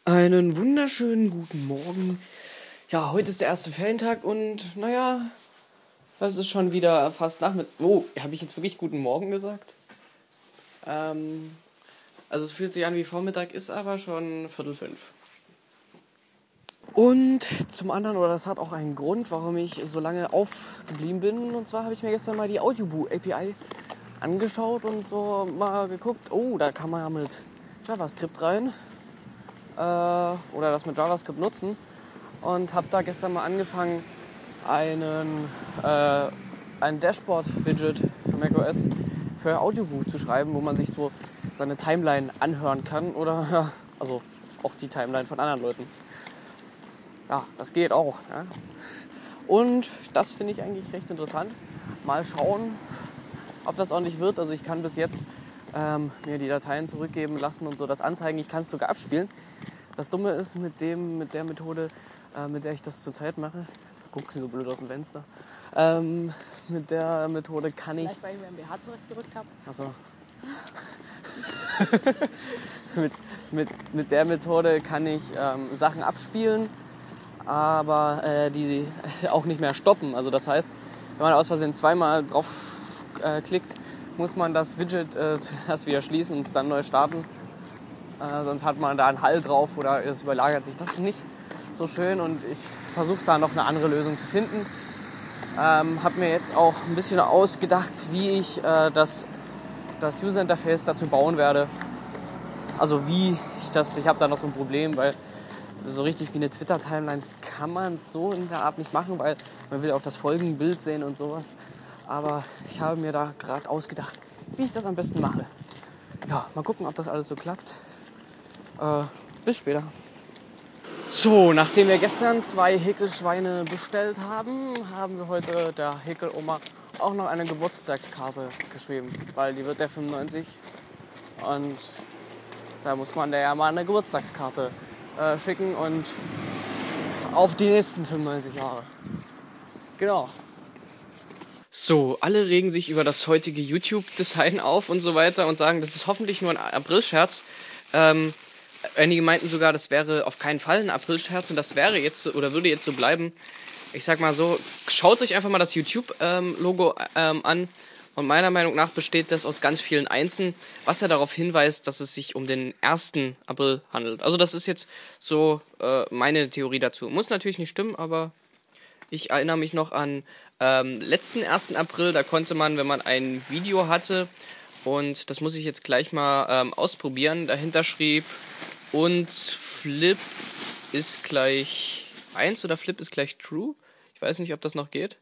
Einen wunderschönen guten Morgen. Ja, heute ist der erste Ferientag und naja, es ist schon wieder fast Nachmittag. Oh, habe ich jetzt wirklich guten Morgen gesagt? Also es fühlt sich an wie Vormittag, ist aber schon 4:45. Und zum anderen, oder das hat auch einen Grund, warum ich so lange aufgeblieben bin. Und zwar habe ich mir gestern mal die Audioboo API angeschaut und so mal geguckt. Oh, da kann man ja mit JavaScript rein. Oder das mit JavaScript nutzen. Und habe da gestern mal angefangen, ein Dashboard-Widget für macOS für Audioboo zu schreiben, wo man sich so seine Timeline anhören kann oder also auch die Timeline von anderen Leuten. Ja, das geht auch. Ja. Und das finde ich eigentlich recht interessant. Mal schauen, ob das auch nicht wird. Also ich kann bis jetzt mir die Dateien zurückgeben lassen und so das anzeigen. Ich kann es sogar abspielen. Das Dumme ist mit der Methode, mit der ich das zurzeit mache, guckst du so blöd aus dem Fenster, mit der Methode kann ich... Vielleicht, weil ich mir ein BH zurechtgerückt habe. Achso. mit der Methode kann ich Sachen abspielen, aber die auch nicht mehr stoppen. Also das heißt, wenn man aus Versehen zweimal drauf klickt, muss man das Widget zuerst wieder schließen und es dann neu starten. Sonst hat man da einen Hall drauf oder es überlagert sich. Das ist nicht so schön und ich versuche da noch eine andere Lösung zu finden. Habe mir jetzt auch ein bisschen ausgedacht, wie ich das User-Interface dazu bauen werde. Also ich habe da noch so ein Problem, weil so richtig wie eine Twitter-Timeline kann man es so in der Art nicht machen, weil man will auch das Folgenbild sehen und sowas. Aber ich habe mir da gerade ausgedacht, wie ich das am besten mache. Ja, mal gucken, ob das alles so klappt. Bis später. So, nachdem wir gestern 2 Häkelschweine bestellt haben, haben wir heute der Häkeloma auch noch eine Geburtstagskarte geschrieben, weil die wird der 95 und da muss man der ja mal eine Geburtstagskarte schicken und auf die nächsten 95 Jahre. Genau. So, alle regen sich über das heutige YouTube-Design auf und so weiter und sagen, das ist hoffentlich nur ein Aprilscherz. Einige meinten sogar, das wäre auf keinen Fall ein Aprilscherz und das wäre jetzt so, oder würde jetzt so bleiben. Ich sag mal so, schaut euch einfach mal das YouTube-Logo an und meiner Meinung nach besteht das aus ganz vielen Einsen, was ja darauf hinweist, dass es sich um den 1. April handelt. Also das ist jetzt so meine Theorie dazu. Muss natürlich nicht stimmen, aber ich erinnere mich noch an letzten 1. April, da konnte man, wenn man ein Video hatte, und das muss ich jetzt gleich mal ausprobieren, dahinter schrieb, und Flip ist gleich 1 oder Flip ist gleich True. Ich weiß nicht, ob das noch geht.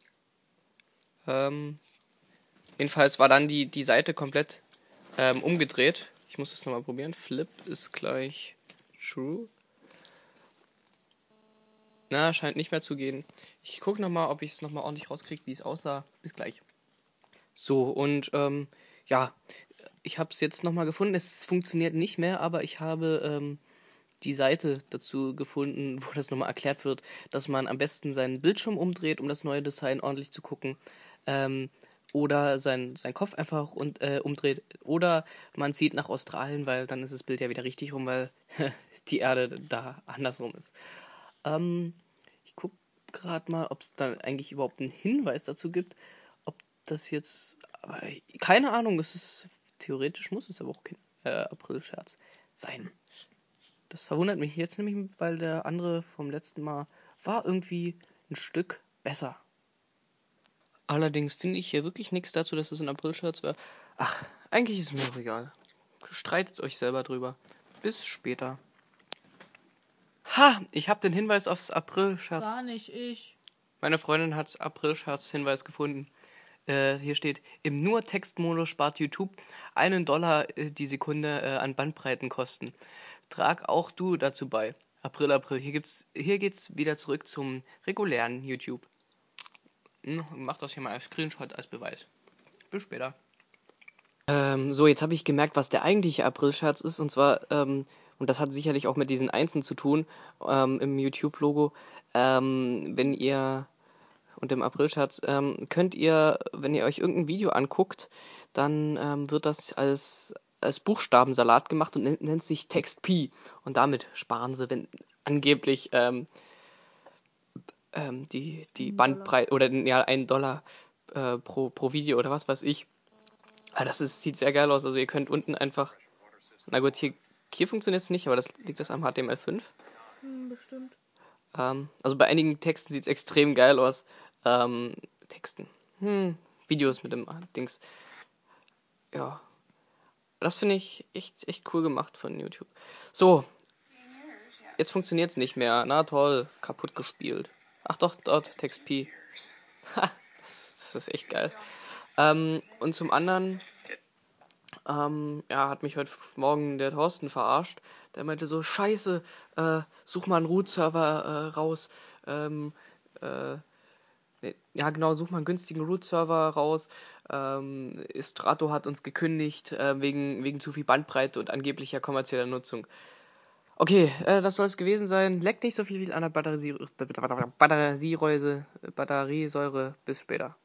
Jedenfalls war dann die Seite komplett umgedreht. Ich muss das nochmal probieren. Flip ist gleich True. Na, scheint nicht mehr zu gehen. Ich gucke nochmal, ob ich es nochmal ordentlich rauskriege, wie es aussah. Bis gleich. So, und ja, ich habe es jetzt nochmal gefunden. Es funktioniert nicht mehr, aber ich habe die Seite dazu gefunden, wo das nochmal erklärt wird, dass man am besten seinen Bildschirm umdreht, um das neue Design ordentlich zu gucken. Oder seinen Kopf einfach umdreht. Oder man zieht nach Australien, weil dann ist das Bild ja wieder richtig rum, weil die Erde da andersrum ist. Ich gucke gerade mal, ob es da eigentlich überhaupt einen Hinweis dazu gibt, ob das jetzt... Aber keine Ahnung, das ist... Theoretisch muss es aber auch kein April-Scherz sein. Das verwundert mich jetzt nämlich, weil der andere vom letzten Mal war irgendwie ein Stück besser. Allerdings finde ich hier wirklich nichts dazu, dass es ein April-Scherz war. Ach, eigentlich ist es mir auch egal. Streitet euch selber drüber. Bis später. Ha, ich habe den Hinweis aufs April-Scherz. Gar nicht ich. Meine Freundin hat April-Scherz-Hinweis gefunden. Hier steht, im Nur-Textmodus spart YouTube $1 die Sekunde an Bandbreitenkosten. Trag auch du dazu bei. April, April. Hier geht's wieder zurück zum regulären YouTube. Mach das hier mal als Screenshot als Beweis. Bis später. So, jetzt habe ich gemerkt, was der eigentliche April-Scherz ist. Und zwar, und das hat sicherlich auch mit diesen Einsen zu tun, im YouTube-Logo. Wenn ihr... Und im Aprilscherz könnt ihr, wenn ihr euch irgendein Video anguckt, dann wird das als als Buchstabensalat gemacht und nennt sich TextP. Und damit sparen sie, wenn angeblich die Bandbreite oder ja, $1 pro Video oder was weiß ich. Aber sieht sehr geil aus. Also ihr könnt unten einfach. Na gut, hier funktioniert es nicht, aber liegt das am HTML5. Bestimmt. Also bei einigen Texten sieht es extrem geil aus. Texten. Videos mit dem Dings. Ja. Das finde ich echt cool gemacht von YouTube. So. Jetzt funktioniert es nicht mehr. Na toll, kaputt gespielt. Ach doch, dort, TextP. Ha, das ist echt geil. Und zum anderen, hat mich heute Morgen der Thorsten verarscht. Der meinte so, scheiße, such mal einen Root-Server raus. Ja genau, such mal einen günstigen Root-Server raus. Strato hat uns gekündigt wegen zu viel Bandbreite und angeblicher kommerzieller Nutzung. Okay, das soll es gewesen sein. Leckt nicht so viel an der Batteriesäure. Bis später.